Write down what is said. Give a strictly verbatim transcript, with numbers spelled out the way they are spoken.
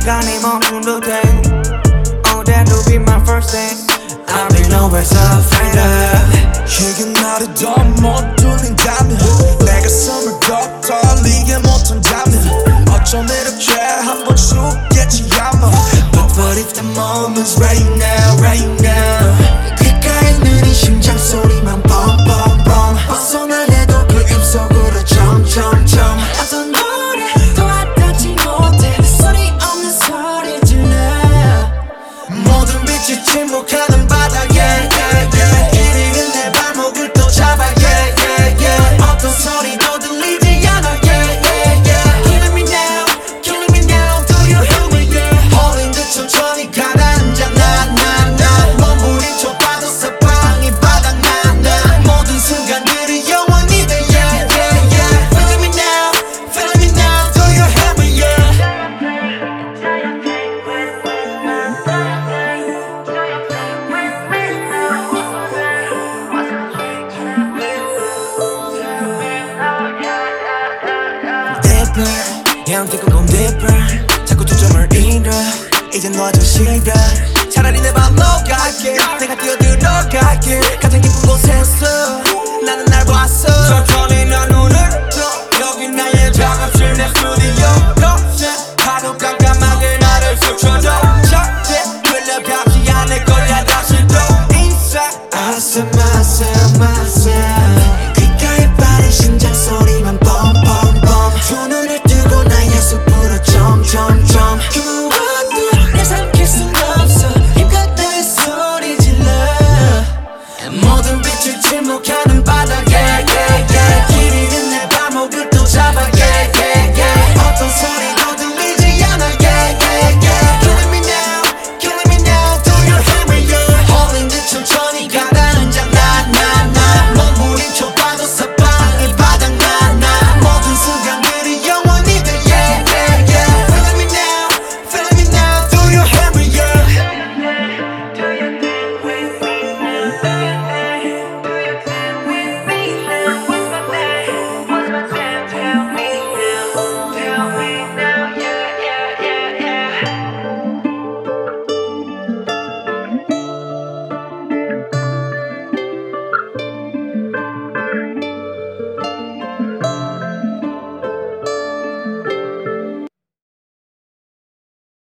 시간이 멈춘 듯해. Oh, that'll be my first thing. I'll be nowhere so afraid. 이게 나를 더 못 돌린다면 내 가슴을 더 떨리게 못한다면 어쩜 이렇게 한번 죽겠지 아마. But what if the moment's right now, right now. 귓가에 느린 심장 소리만 뻥뻥뻥 벗어나려도 그 입속으로 점점점 어떤 노래도 와닿지 못해. 소리 없는 소리 질러. 모든 빛이 침묵하는 바닥에 yeah, yeah. 이리는 내 발목을 또 잡아 yeah, yeah, yeah. 어떤 소리도 들리지 않아. Yeah, yeah, yeah. Killing me now, killing me now. Do you hear me? Yeah. 홀린 듯 천천히 가라앉아 나나나 몸부림쳐 봐도 사방이 바닥난다. 모든 순간들이 영원히 돼 yeah, yeah, yeah. Feeling me now, feeling me now. Do you hear me? Yeah. Deeper, yeah I'm taking on deeper. 자꾸 초점을 잃어 이제 너저 싫어. 차라리 내 발로 갈게. 내가 뛰어들어갈게. 가장 깊은 곳에서 나는 날 봤어. 천천히 난 눈을 떠. 여기 나의 작은